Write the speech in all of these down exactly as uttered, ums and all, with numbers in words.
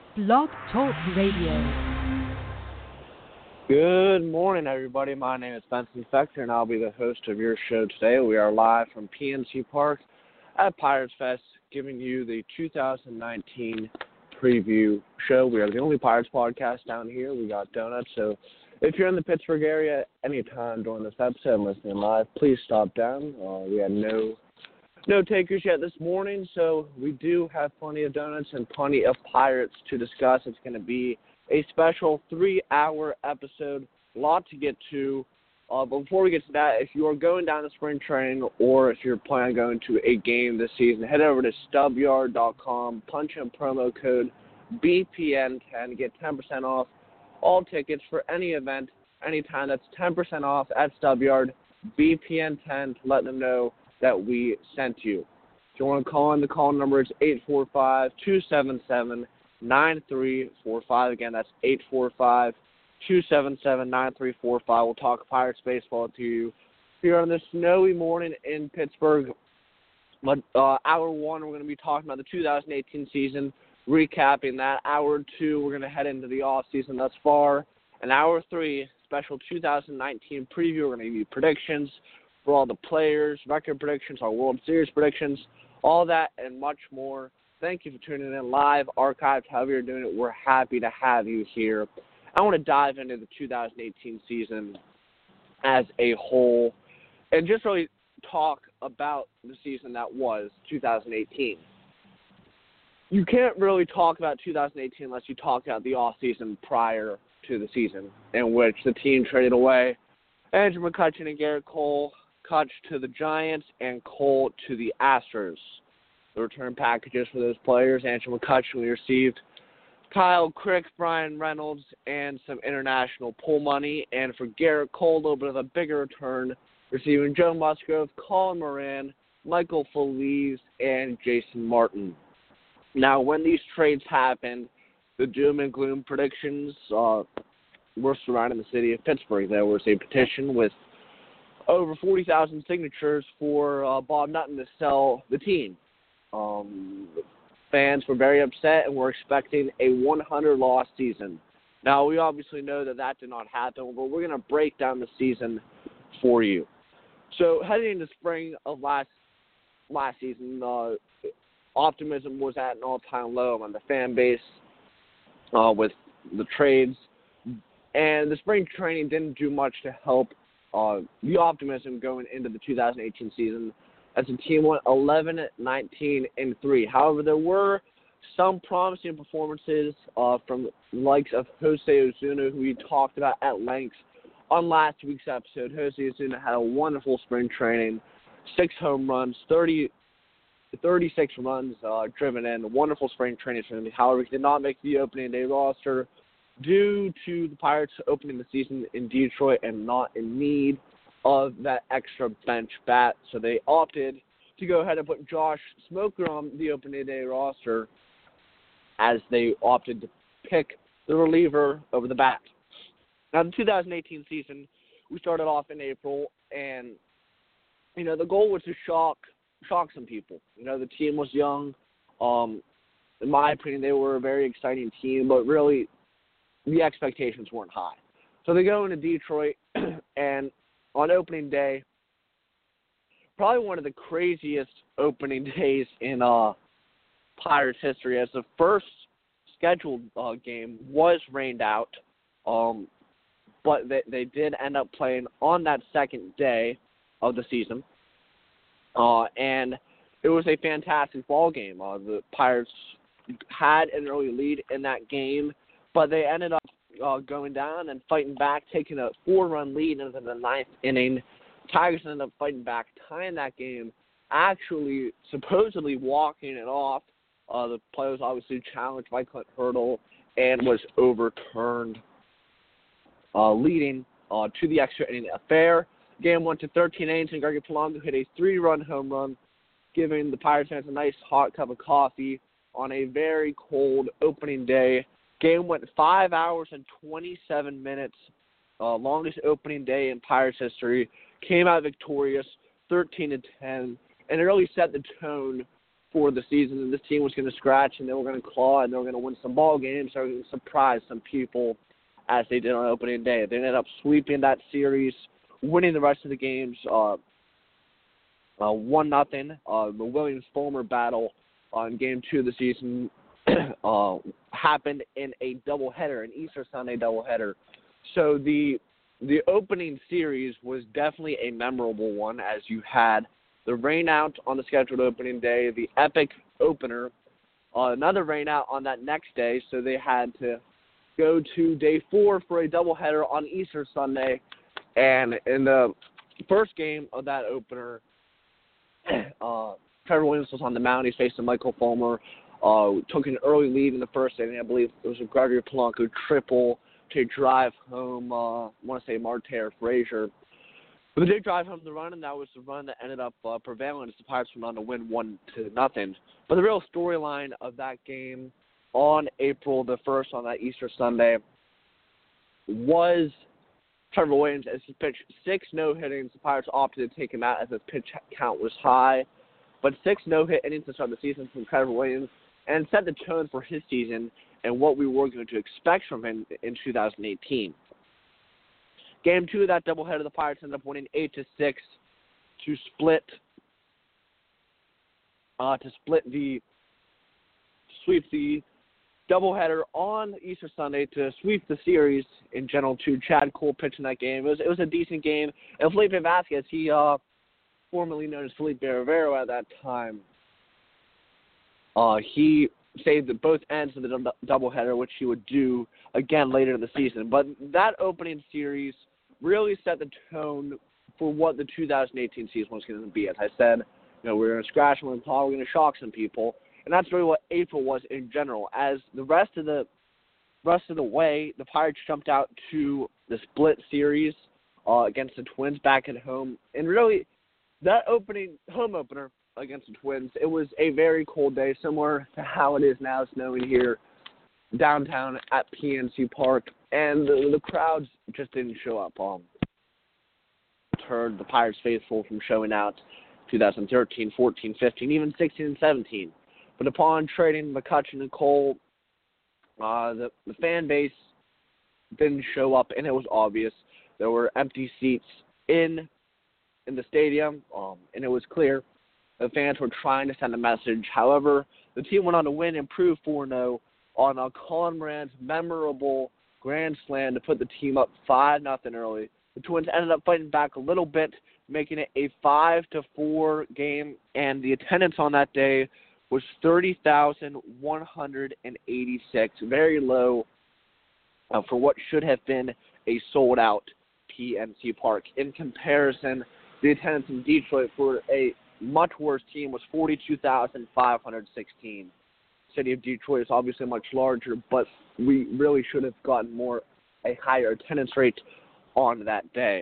Blog Talk Radio. Good morning, everybody. My name is Benson Fector, and I'll be the host of your show today. We are live from P N C Park at Pirates Fest, giving you the two thousand nineteen preview show. We are the only Pirates podcast down here. We got donuts, so if you're in the Pittsburgh area anytime during this episode and listening live, please stop down. Uh, we had no no takers yet this morning, so we do have plenty of donuts and plenty of Pirates to discuss. It's going to be a special three-hour episode, a lot to get to. Uh, but before we get to that, if you are going down to spring training or if you're planning on going to a game this season, head over to stub yard dot com, punch in promo code B P N ten to get ten percent off all tickets for any event, anytime. That's ten percent off at StubYard, B P N ten, to let them know that we sent you. If you want to call in, the call number is eight four five, two seven seven, nine three four five. Again, that's eight four five, two seven seven, nine three four five. We'll talk Pirates baseball to you here on this snowy morning in Pittsburgh. But uh, hour one, we're going to be talking about the two thousand eighteen season, recapping that. Hour two, we're going to head into the off season thus far. And hour three, special two thousand nineteen preview. We're going to give you predictions for all the players, record predictions, our World Series predictions, all that and much more. Thank you for tuning in live, archived, however you're doing it. We're happy to have you here. I want to dive into the two thousand eighteen season as a whole and just really talk about the season that was two thousand eighteen. You can't really talk about two thousand eighteen unless you talk about the offseason prior to the season, in which the team traded away Andrew McCutchen and Garrett Cole, Kutch to the Giants, and Cole to the Astros. The return packages for those players: Andrew McCutchen, we received Kyle Crick, Brian Reynolds, and some international pool money. And for Garrett Cole, a little bit of a bigger return, receiving Joe Musgrove, Colin Moran, Michael Feliz, and Jason Martin. Now, when these trades happened, the doom and gloom predictions uh, were surrounding the city of Pittsburgh. There was a petition with over forty thousand signatures for uh, Bob Nutton to sell the team. Um, fans were very upset and were expecting a one hundred loss season. Now, we obviously know that that did not happen, but we're going to break down the season for you. So, heading into spring of last last season, uh, optimism was at an all-time low on the fan base uh, with the trades, and the spring training didn't do much to help uh, the optimism going into the two thousand eighteen season, as the team went eleven, nineteen, and three. However, there were some promising performances uh, from the likes of Jose Ozuna, who we talked about at length on last week's episode. Jose Ozuna had a wonderful spring training, six home runs, thirty, thirty-six runs uh, driven in, wonderful spring training for him. However, he did not make the opening day roster due to the Pirates opening the season in Detroit and not in need of that extra bench bat. So they opted to go ahead and put Josh Smoker on the opening day roster, as they opted to pick the reliever over the bat. Now, the two thousand eighteen season, we started off in April, and, you know, the goal was to shock shock some people. You know, the team was young. Um, in my opinion, they were a very exciting team, but really the expectations weren't high. So they go into Detroit, and on opening day, probably one of the craziest opening days in uh, Pirates history, as the first scheduled uh, game was rained out, um, but they, they did end up playing on that second day of the season, uh, and it was a fantastic ball game. Uh, the Pirates had an early lead in that game, but they ended up uh, going down and fighting back, taking a four-run lead into the ninth inning. Tigers ended up fighting back, tying that game, actually supposedly walking it off. Uh, the play was obviously challenged by Clint Hurdle and was overturned, uh, leading uh, to the extra inning affair. Game went to thirteen innings, and Gregory Polanco hit a three-run home run, giving the Pirates fans a nice hot cup of coffee on a very cold opening day. Game went five hours and twenty-seven minutes, uh, longest opening day in Pirates history. Came out victorious, thirteen to ten, and it really set the tone for the season, and this team was going to scratch, and they were going to claw, and they were going to win some ball games. They were going to surprise some people, as they did on opening day. They ended up sweeping that series, winning the rest of the games, uh, uh, one nothing. Uh, the Williams-Fulmer battle on game two of the season uh, happened in a doubleheader, an Easter Sunday doubleheader. So the the opening series was definitely a memorable one, as you had the rain out on the scheduled opening day, the epic opener, uh, another rain out on that next day, so they had to go to day four for a doubleheader on Easter Sunday. And in the first game of that opener, uh, Trevor Williams was on the mound. He's facing Michael Fulmer. Uh, took an early lead in the first inning. I believe it was a Gregory Polanco triple to drive home, uh, I want to say Martair Frazier. But they did drive home the run, and that was the run that ended up uh, prevailing as the Pirates went on to win one to nothing. But the real storyline of that game on April the first, on that Easter Sunday, was Trevor Williams as he pitched six no-hittings. The Pirates opted to take him out as his pitch count was high. But six no-hit innings to start the season from Trevor Williams and set the tone for his season and what we were going to expect from him in two thousand eighteen. Game two of that doubleheader, the Pirates ended up winning eight to six to split uh, to split the sweep the doubleheader on Easter Sunday to sweep the series in general. To Chad Cole pitching that game. It was it was a decent game. And Felipe Vasquez, he uh, formerly known as Felipe Rivero at that time, uh, he saved both ends of the d- doubleheader, which he would do again later in the season. But that opening series really set the tone for what the two thousand eighteen season was going to be. As I said, you know, we we're going to scratch and we're going to shock some people, and that's really what April was in general. As the rest of the rest of the way, the Pirates jumped out to the split series uh, against the Twins back at home, and really that opening home opener against the Twins, it was a very cold day, similar to how it is now, snowing here downtown at P N C Park, and the, the crowds just didn't show up. Um, heard the Pirates faithful from showing out twenty thirteen, fourteen, fifteen, even sixteen and seventeen. But upon trading McCutchen and Cole, uh, the, the fan base didn't show up, and it was obvious. There were empty seats in in the stadium, um, and it was clear the fans were trying to send a message. However, the team went on to win, improve four oh on a Colin Moran's memorable grand slam to put the team up five nothing early. The Twins ended up fighting back a little bit, making it a five to four game, and the attendance on that day was thirty thousand one hundred eighty-six, very low uh, for what should have been a sold-out P N C Park. In comparison, the attendance in Detroit for a much worse team was forty-two thousand five hundred sixteen. The city of Detroit is obviously much larger, but we really should have gotten more, a higher attendance rate on that day.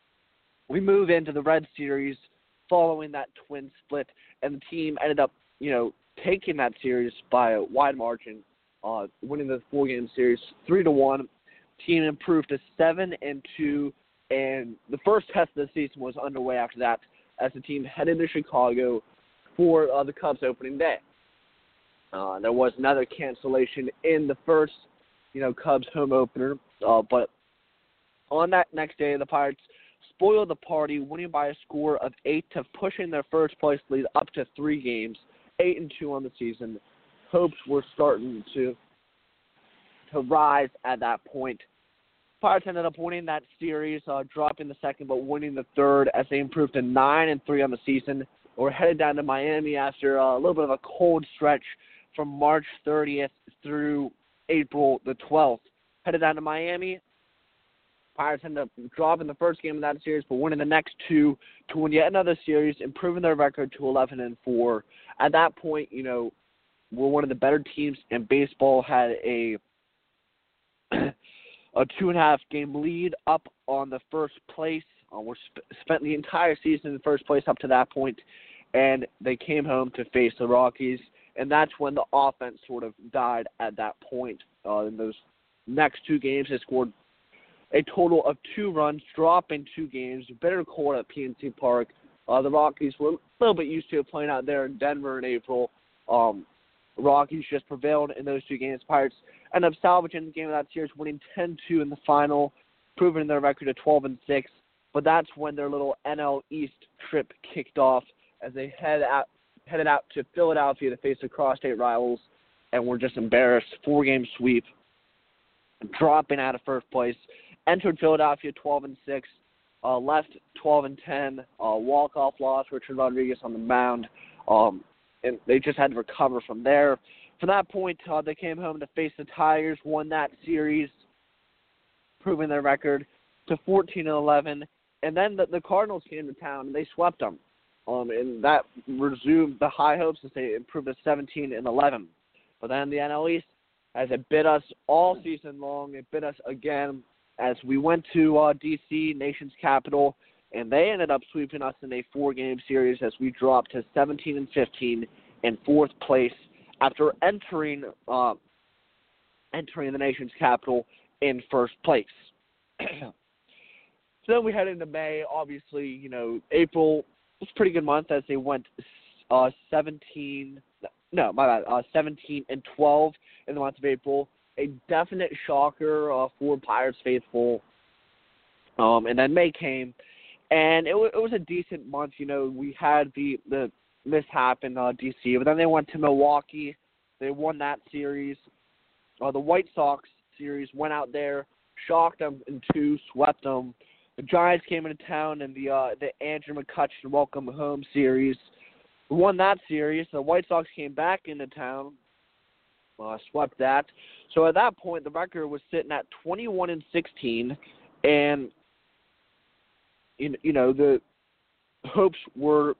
We move into the Red Series following that Twin split, and the team ended up, you know, taking that series by a wide margin, uh, winning the four-game series three to one. Team improved to seven and two, and the first test of the season was underway after that, as the team headed to Chicago for uh, the Cubs opening day. Uh, there was another cancellation in the first, you know, Cubs home opener, uh, but on that next day, the Pirates spoiled the party, winning by a score of eight to pushing their first place lead up to three games, eight and two on the season. Hopes were starting to to rise at that point. Pirates ended up winning that series, uh, dropping the second but winning the third as they improved to nine and three on the season. We're headed down to Miami after uh, a little bit of a cold stretch from March thirtieth through April the twelfth. Headed down to Miami. Pirates ended up dropping the first game of that series, but winning the next two to win yet another series, improving their record to eleven and four. At that point, you know, we're one of the better teams in baseball. Had a a two and a half game lead up on the first place. Uh, we're sp- spent the entire season in first place up to that point, and they came home to face the Rockies, and that's when the offense sort of died at that point. Uh, in those next two games, they scored a total of two runs, dropping two games. Bitter cold at P N C Park. Uh, the Rockies were a little bit used to it playing out there in Denver in April. Um, Rockies just prevailed in those two games. Pirates ended up salvaging the game of that series, winning ten two in the final, proving their record to twelve and six. But that's when their little N L East trip kicked off as they head out, headed out to Philadelphia to face the cross-state rivals, and were just embarrassed. Four-game sweep, dropping out of first place. Entered Philadelphia twelve and six, uh, left twelve and ten, uh, walk-off loss, Richard Rodriguez on the mound, um, and they just had to recover from there. From that point, uh, they came home to face the Tigers, won that series, proving their record to fourteen and eleven, and then the, the Cardinals came to town and they swept them, um, and that resumed the high hopes as they improved to seventeen and eleven. But then the N L East, as it bit us all season long, it bit us again as we went to uh, D C, nation's capital, and they ended up sweeping us in a four-game series as we dropped to seventeen and fifteen in fourth place after entering uh, entering the nation's capital in first place. So then we head into May. Obviously, you know, April was a pretty good month as they went uh, seventeen. No, my bad. Uh, seventeen and twelve in the month of April. A definite shocker uh, for Pirates faithful. Um, and then May came, and it, w- it was a decent month. You know, we had the, the mishap in uh, D C, but then they went to Milwaukee. They won that series. Uh, the White Sox series went out there, shocked them in two, swept them. The Giants came into town in the uh, the Andrew McCutchen Welcome Home series. We won that series. The White Sox came back into town, uh, swept that. So at that point, the record was sitting at twenty-one and sixteen, and you you know the hopes were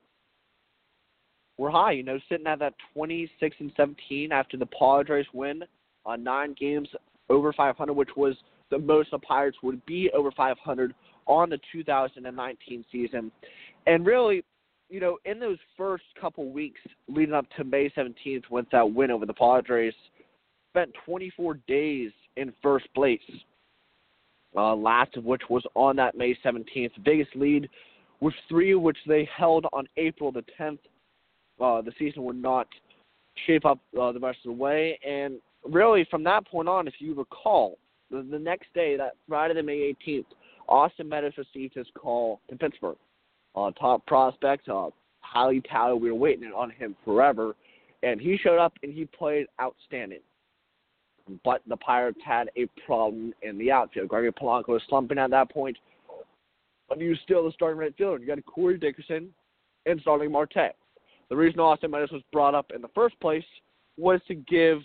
were high. You know, sitting at that twenty-six and seventeen after the Padres win on nine games over five hundred, which was the most the Pirates would be over five hundred on the two thousand nineteen season. And really, you know, in those first couple weeks leading up to May seventeenth with that win over the Padres, spent twenty-four days in first place, uh, last of which was on that May seventeenth. The biggest lead was three, which they held on April the tenth. Uh, the season would not shape up uh, the rest of the way. And really, from that point on, if you recall, the, the next day, that Friday the May eighteenth, Austin Meadows received his call to Pittsburgh. Uh, top prospect, uh, highly touted. We were waiting on him forever. And he showed up, and he played outstanding. But the Pirates had a problem in the outfield. Gregory Polanco was slumping at that point. But he was still the starting right fielder. You got Corey Dickerson and Starling Marte. The reason Austin Meadows was brought up in the first place was to give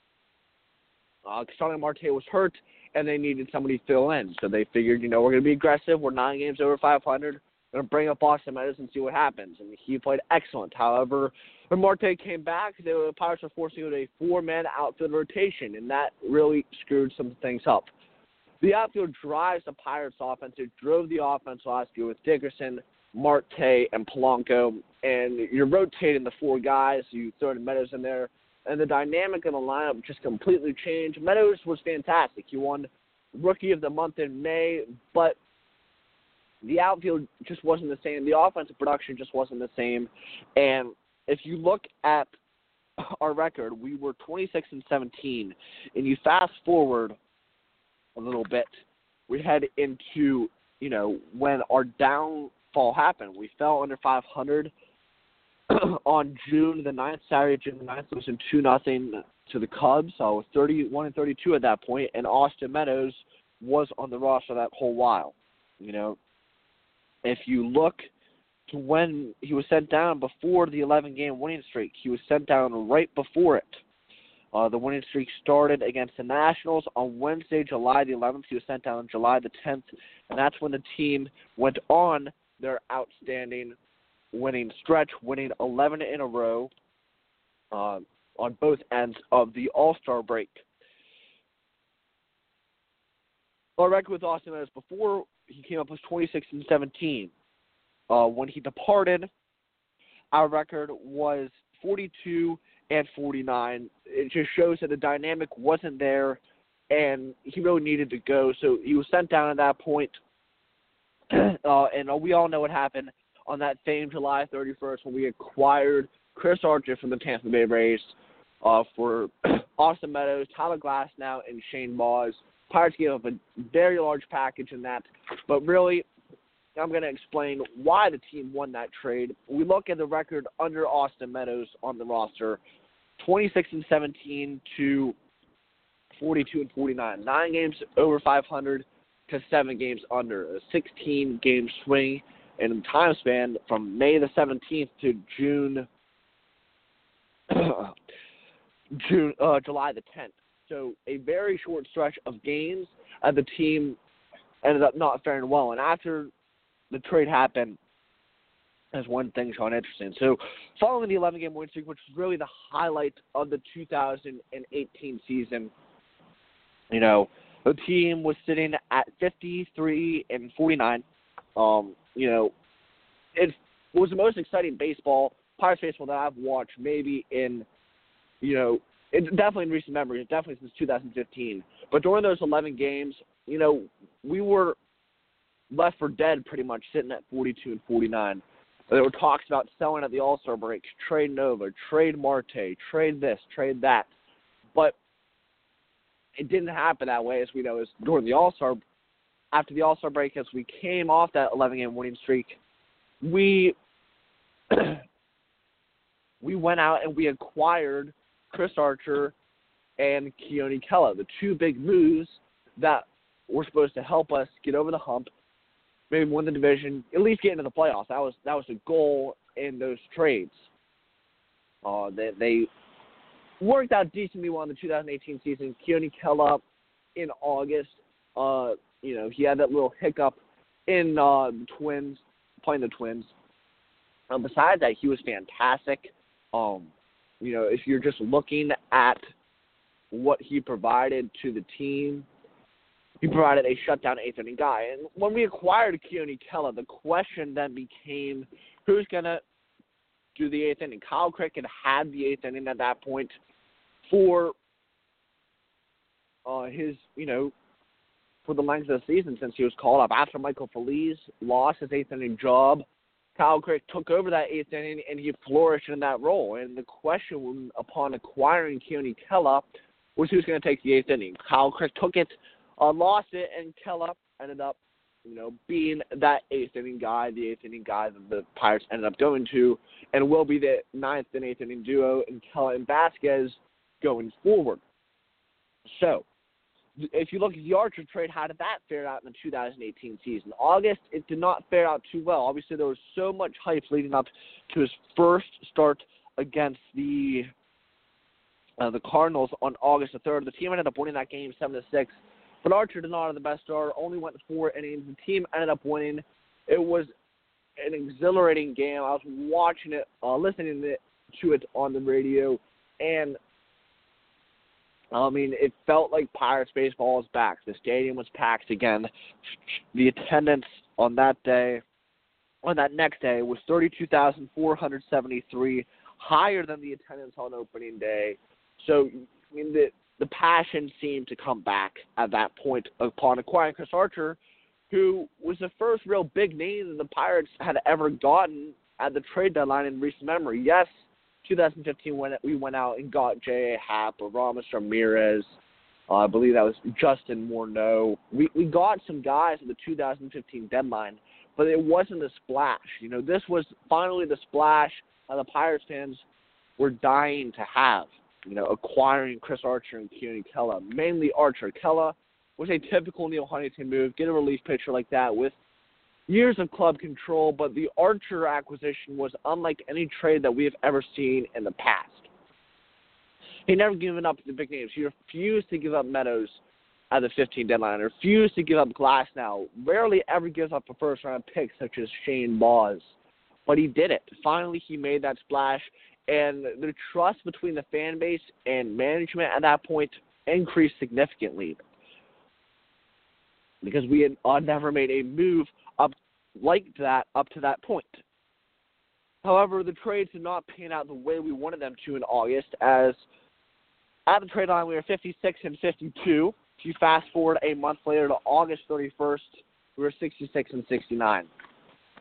uh, Starling Marte was hurt, and they needed somebody to fill in. So they figured, you know, we're going to be aggressive. We're nine games over five hundred. We're going to bring up Austin Meadows and see what happens. And he played excellent. However, when Marte came back, the Pirates were forced to go to a four-man outfield rotation, and that really screwed some things up. The outfield drives the Pirates' offense. It drove the offense last year with Dickerson, Marte, and Polanco, and you're rotating the four guys. You throw Meadows in there, and the dynamic of the lineup just completely changed. Meadows was fantastic. He won Rookie of the Month in May, but the outfield just wasn't the same. The offensive production just wasn't the same. And if you look at our record, we were twenty-six and seventeen, and you fast forward a little bit, we head into, you know, when our downfall happened. We fell under five hundred on June the ninth, Saturday, June the ninth, losing two nothing to the Cubs. So I was thirty-one and thirty-two at that point, and Austin Meadows was on the roster that whole while. You know, if you look to when he was sent down before the eleven-game winning streak, he was sent down right before it. Uh, the winning streak started against the Nationals on Wednesday, July the eleventh. He was sent down on July the tenth, and that's when the team went on their outstanding winning stretch, winning eleven in a row uh, on both ends of the All-Star break. Our record with Austin Meadows before he came up was twenty-six and seventeen. Uh, when he departed, our record was forty-two and forty-nine. It just shows that the dynamic wasn't there, and he really needed to go. So he was sent down at that point, uh, and we all know what happened on that same July thirty-first when we acquired Chris Archer from the Tampa Bay Rays uh, for Austin Meadows, Tyler Glasnow, and Shane Baz. Pirates gave up a very large package in that, but really, I'm going to explain why the team won that trade. We look at the record under Austin Meadows on the roster, twenty-six and seventeen to forty-two and forty-nine. Nine games over five hundred to seven games under. A sixteen-game swing in the time span from May the seventeenth to June, June, uh, July the tenth. So a very short stretch of games, and the team ended up not faring well. And after the trade happened, there's one thing, Sean, interesting. So following the eleven-game win streak, which was really the highlight of the two thousand eighteen season, you know, the team was sitting at fifty-three and forty-nine. Um, you know, it was the most exciting baseball, Pirates baseball that I've watched maybe in, you know, it's definitely in recent memory, definitely since two thousand fifteen. But during those eleven games, you know, we were left for dead pretty much, sitting at forty-two and forty-nine. There were talks about selling at the All-Star break, trade Nova, trade Marte, trade this, trade that. But it didn't happen that way, as we know, as during the All-Star, after the All-Star break, as we came off that eleven-game winning streak, we we went out and we acquired Chris Archer and Keone Kela, the two big moves that were supposed to help us get over the hump, maybe win the division, at least get into the playoffs. That was that was the goal in those trades. Uh, they, they worked out decently well in the two thousand eighteen season. Keone Kela in August, uh, you know, he had that little hiccup in uh, the Twins, playing the Twins. Um, besides that, he was fantastic. Um, you know, if you're just looking at what he provided to the team, he provided a shutdown eighth inning guy. And when we acquired Keone Kela, the question then became, who's going to do the eighth inning? Kyle Cricket had the eighth inning at that point for uh, his, you know, for the length of the season since he was called up. After Michael Feliz lost his eighth inning job, Kyle Crick took over that eighth inning, and he flourished in that role. And the question upon acquiring Keone Kela was who's going to take the eighth inning. Kyle Crick took it, uh, lost it, and Kela ended up, you know, being that eighth inning guy, the eighth inning guy that the Pirates ended up going to, and will be the ninth and eighth inning duo in Kela and Vasquez going forward. So, if you look at the Archer trade, how did that fare out in the two thousand eighteen season? August, it did not fare out too well. Obviously, there was so much hype leading up to his first start against the uh, the Cardinals on August the third. The team ended up winning that game seven to six, but Archer did not have the best start, only went four innings. The team ended up winning. It was an exhilarating game. I was watching it, uh, listening to it on the radio, and I mean, it felt like Pirates baseball was back. The stadium was packed again. The attendance on that day, on that next day, was thirty-two thousand four hundred seventy-three, higher than the attendance on opening day. So, I mean, the, the passion seemed to come back at that point upon acquiring Chris Archer, who was the first real big name that the Pirates had ever gotten at the trade deadline in recent memory. Yes, two thousand fifteen, when we went out and got J A. Happ, Aramis Ramirez, uh, I believe that was Justin Morneau. We we got some guys at the two thousand fifteen deadline, but it wasn't a splash. You know, this was finally the splash that the Pirates fans were dying to have. You know, acquiring Chris Archer and Keone Kela, mainly Archer. Kela was a typical Neil Huntington move, get a relief pitcher like that with years of club control, but the Archer acquisition was unlike any trade that we have ever seen in the past. He never given up the big names. He refused to give up Meadows at the fifteen deadline, refused to give up Glasnow, rarely ever gives up a first-round pick such as Shane Baz, but he did it. Finally, he made that splash, and the trust between the fan base and management at that point increased significantly because we had uh, never made a move up like that up to that point. However, the trades did not pan out the way we wanted them to in August, as at the trade line we were fifty-six and fifty-two. If you fast forward a month later to August thirty-first, we were sixty-six and sixty-nine.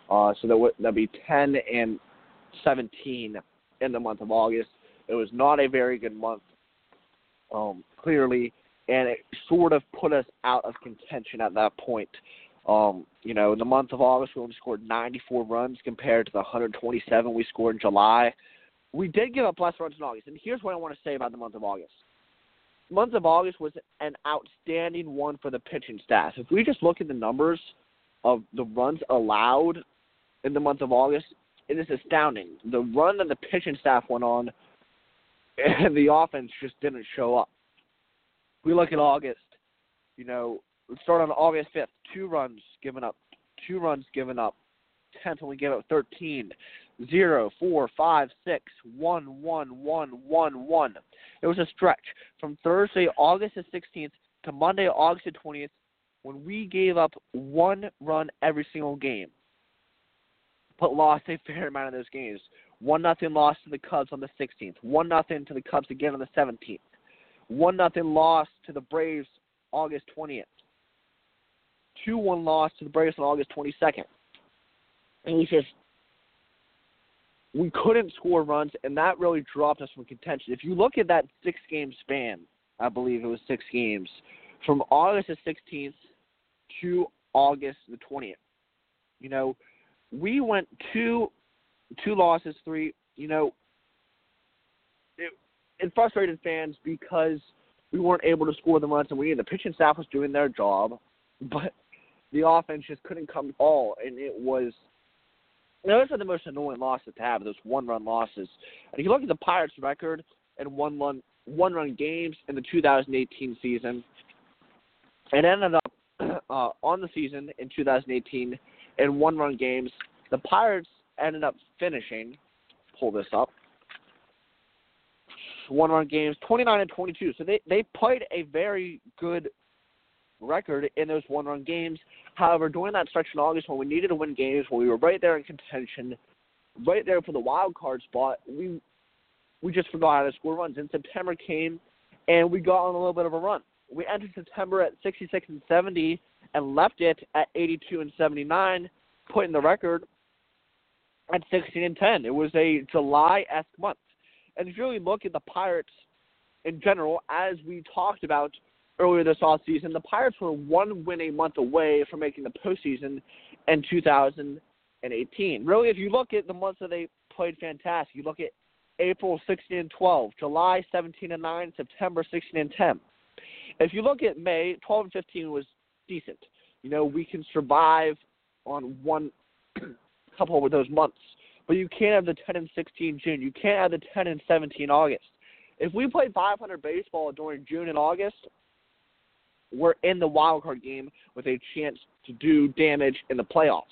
Uh, so that would that'd be ten and seventeen in the month of August. It was not a very good month, um, clearly, and it sort of put us out of contention at that point. Um, you know, in the month of August, we only scored ninety-four runs compared to the one hundred twenty-seven we scored in July. We did give up less runs in August, and here's what I want to say about the month of August. The month of August was an outstanding one for the pitching staff. If we just look at the numbers of the runs allowed in the month of August, it is astounding. The run that the pitching staff went on, and the offense just didn't show up. We look at August, you know, let's start on August fifth. Two runs given up. Two runs given up. tenth, we gave up thirteen. Zero, four, five, six, one, one, one, one, one. It was a stretch from Thursday, August the sixteenth, to Monday, August the twentieth, when we gave up one run every single game, but lost a fair amount of those games. One nothing loss to the Cubs on the sixteenth. One nothing to the Cubs again on the seventeenth. One nothing loss to the Braves August twentieth. two one loss to the Braves on August twenty-second. And we just we couldn't score runs, and that really dropped us from contention. If you look at that six-game span, I believe it was six games, from August the sixteenth to August the twentieth, you know, we went two two losses, three, you know, it, it frustrated fans because we weren't able to score the runs and we needed. The pitching staff was doing their job, but the offense just couldn't come all, and it was, you know, those are the most annoying losses to have, those one-run losses. And if you look at the Pirates' record in one-run one-run games in the two thousand eighteen season, it ended up uh, on the season in two thousand eighteen in one-run games. The Pirates ended up finishing, pull this up, one-run games, twenty-nine and twenty-two. So they, they played a very good record in those one-run games. However, during that stretch in August when we needed to win games, when we were right there in contention, right there for the wild card spot, we we just forgot how to score runs. And September came, and we got on a little bit of a run. We entered September at sixty-six and seventy and left it at eighty-two and seventy-nine, putting the record at sixteen and ten. It was a July-esque month. And if you really look at the Pirates in general, as we talked about earlier this offseason, the Pirates were one win a month away from making the postseason in two thousand eighteen. Really, if you look at the months that they played fantastic, you look at April sixteen and twelve, July seventeen and nine, September sixteen and ten. If you look at May, twelve and fifteen was decent. You know, we can survive on one couple of those months, but you can't have the ten and sixteen June. You can't have the ten and seventeen August. If we played five hundred baseball during June and August, we're in the wild card game with a chance to do damage in the playoffs.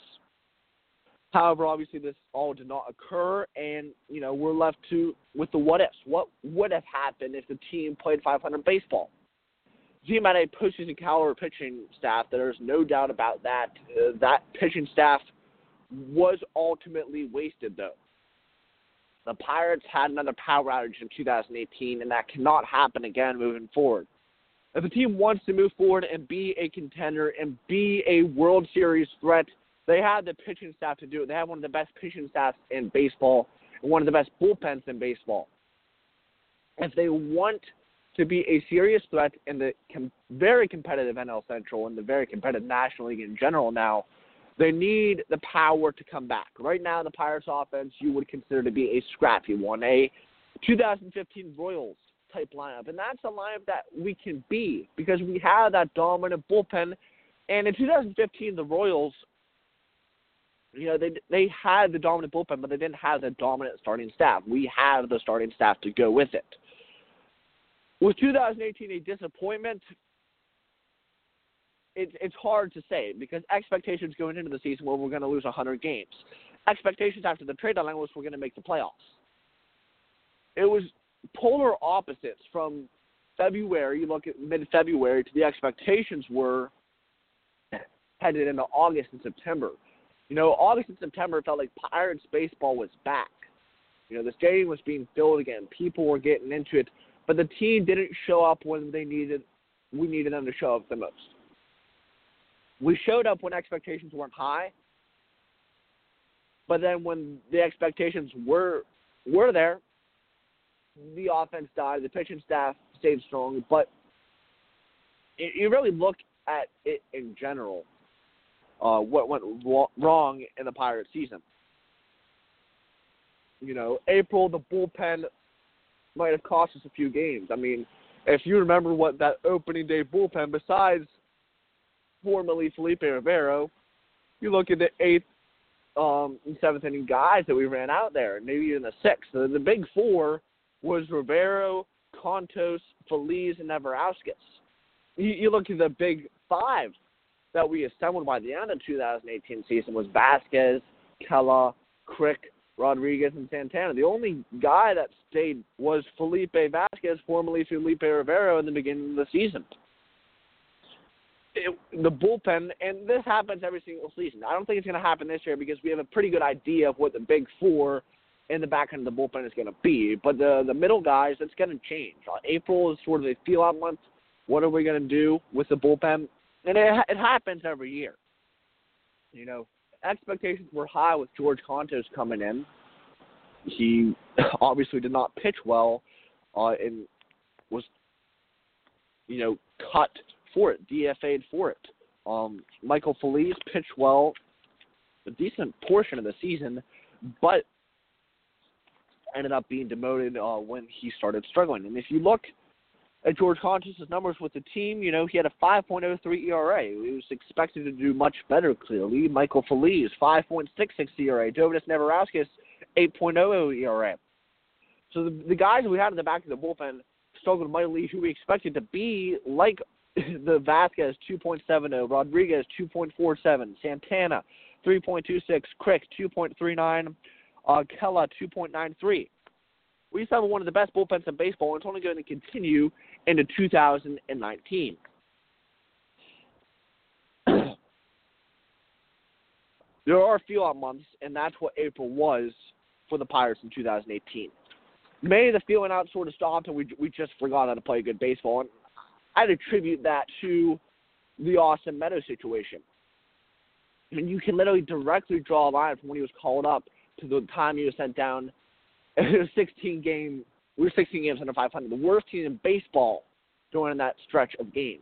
However, obviously this all did not occur, and, you know, we're left to with the what ifs. What would have happened if the team played five hundred baseball? The team had a postseason caliber pitching staff. There's no doubt about that. Uh, that pitching staff was ultimately wasted, though. The Pirates had another power outage in two thousand eighteen, and that cannot happen again moving forward. If a team wants to move forward and be a contender and be a World Series threat, they have the pitching staff to do it. They have one of the best pitching staffs in baseball and one of the best bullpens in baseball. If they want to be a serious threat in the com- very competitive N L Central and the very competitive National League in general now, they need the power to come back. Right now, the Pirates offense you would consider to be a scrappy one, a two thousand fifteen Royals type lineup. And that's a lineup that we can be because we have that dominant bullpen. And in two thousand fifteen, the Royals, you know, they they had the dominant bullpen, but they didn't have the dominant starting staff. We have the starting staff to go with it. Was two thousand eighteen a disappointment? It's it's hard to say because expectations going into the season were we're going to lose one hundred games. Expectations after the trade deadline was we're going to make the playoffs. It was polar opposites from February. You look at mid-February to the expectations were headed into August and September. You know, August and September felt like Pirates baseball was back. You know, the stadium was being filled again. People were getting into it, but the team didn't show up when they needed. We needed them to show up the most. We showed up when expectations weren't high, But then when the expectations were were there, the offense died, the pitching staff stayed strong. But it, you really look at it in general, uh, what went wrong in the Pirates season. You know, April, the bullpen might have cost us a few games. I mean, if you remember what that opening day bullpen, besides formerly Felipe Rivero, you look at the eighth um, and seventh inning guys that we ran out there, maybe even the sixth. So the big four was Rivero, Contos, Feliz, and Neverauskas. You, you look at the big five that we assembled by the end of the two thousand eighteen season was Vasquez, Kela, Crick, Rodriguez, and Santana. The only guy that stayed was Felipe Vasquez, formerly Felipe Rivero, in the beginning of the season. It, the bullpen, and this happens every single season. I don't think it's going to happen this year because we have a pretty good idea of what the big four in the back end of the bullpen is going to be. But the the middle guys, it's going to change. Uh, April is sort of a feel-out month. What are we going to do with the bullpen? And it, it happens every year. You know, expectations were high with George Contos coming in. He obviously did not pitch well uh, and was, you know, cut for it, D F A'd for it. Um, Michael Feliz pitched well a decent portion of the season, but ended up being demoted uh, when he started struggling. And if you look at George Contos' numbers with the team, you know, he had a five point oh three E R A. He was expected to do much better, clearly. Michael Feliz, five point six six E R A. Dovidas Neverauskas, eight point oh oh E R A. So the, the guys we had in the back of the bullpen struggled mightily, who we expected to be like the Vasquez, two point seven oh, Rodriguez, two point four seven, Santana, three point two six, Crick, two point three nine, uh, Kela, two point nine three. We used to have one of the best bullpens in baseball, and it's only going to continue into two thousand nineteen. There are feel-out months, and that's what April was for the Pirates in two thousand eighteen. May, the feeling out sort of stopped, and we we just forgot how to play good baseball. And I'd attribute that to the Austin Meadows situation. I mean, you can literally directly draw a line from when he was called up to the time he was sent down. It was sixteen game. We were sixteen games under five hundred, the worst team in baseball during that stretch of games.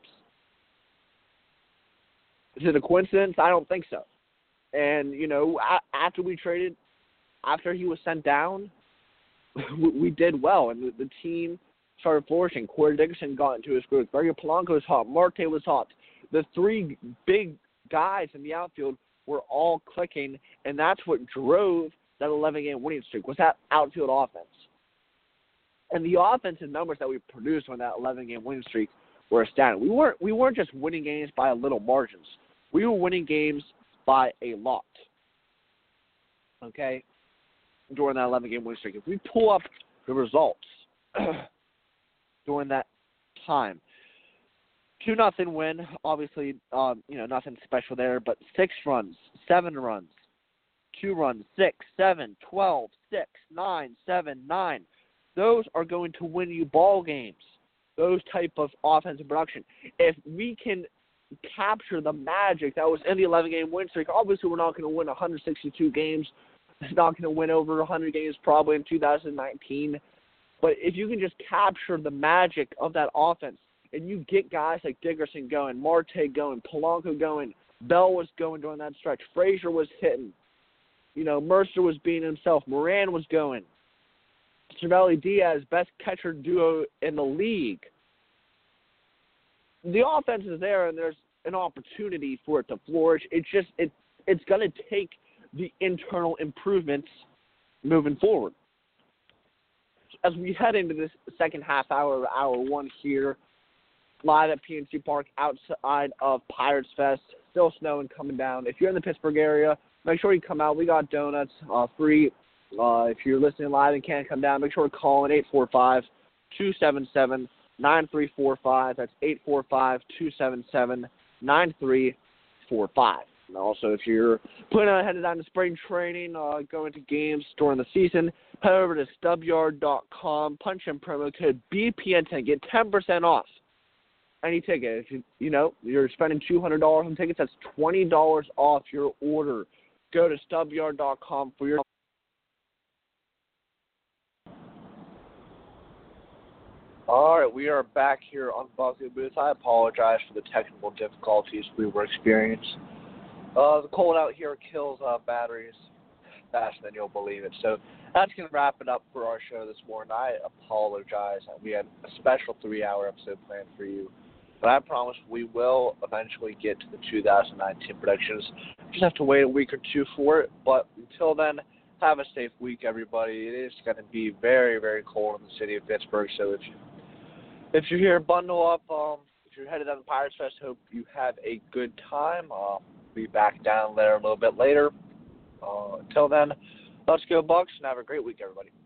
Is it a coincidence? I don't think so. And you know, a- after we traded, after he was sent down, we, we did well, and the, the team started flourishing. Corey Dickerson got into his groove. Gregor Polanco was hot. Marte was hot. The three big guys in the outfield were all clicking, and that's what drove that eleven-game winning streak, was that outfield offense. And the offensive numbers that we produced on that eleven-game winning streak were astounding. We weren't we weren't just winning games by little margins. We were winning games by a lot. Okay? During that eleven-game winning streak. If we pull up the results during that time, two nothing win, obviously, um, you know, nothing special there, but six runs, seven runs, two runs, six, seven, twelve, six, nine, seven, nine. Those are going to win you ball games, those type of offensive production. If we can capture the magic that was in the eleven-game win streak, obviously we're not going to win one hundred sixty-two games. It's not going to win over one hundred games probably in two thousand nineteen. But if you can just capture the magic of that offense, and you get guys like Dickerson going, Marte going, Polanco going, Bell was going during that stretch, Frazier was hitting, you know, Mercer was being himself, Moran was going, Cervelli Diaz, best catcher duo in the league. The offense is there, and there's an opportunity for it to flourish. It's just it it's going to take the internal improvements moving forward. As we head into this second half hour, hour one here, live at P N C Park outside of Pirates Fest, still snowing coming down. If you're in the Pittsburgh area, make sure you come out. We got donuts uh, free. Uh, if you're listening live and can't come down, make sure to call in eight four five, two seven seven, nine three four five. That's eight four five, two seven seven, nine three four five. And also, if you're planning on heading down to spring training, uh, going to games during the season, head over to stub yard dot com, punch in promo code B P N ten, get ten percent off any ticket. If you, you know, you're spending two hundred dollars on tickets, that's twenty dollars off your order. go to stub yard dot com for your All right, we are back here on Buckley Booth. I apologize for the technical difficulties we were experiencing. Uh, the cold out here kills uh, batteries faster than you'll believe it. So that's going to wrap it up for our show this morning. I apologize. We had a special three-hour episode planned for you. But I promise we will eventually get to the two thousand nineteen predictions. Just have to wait a week or two for it. But until then, have a safe week, everybody. It is going to be very, very cold in the city of Pittsburgh. So if you If you're here, bundle up. Um, if you're headed down to Pirates Fest, hope you have a good time. Uh, be back down there a little bit later. Uh, until then, let's go Bucks, and have a great week, everybody.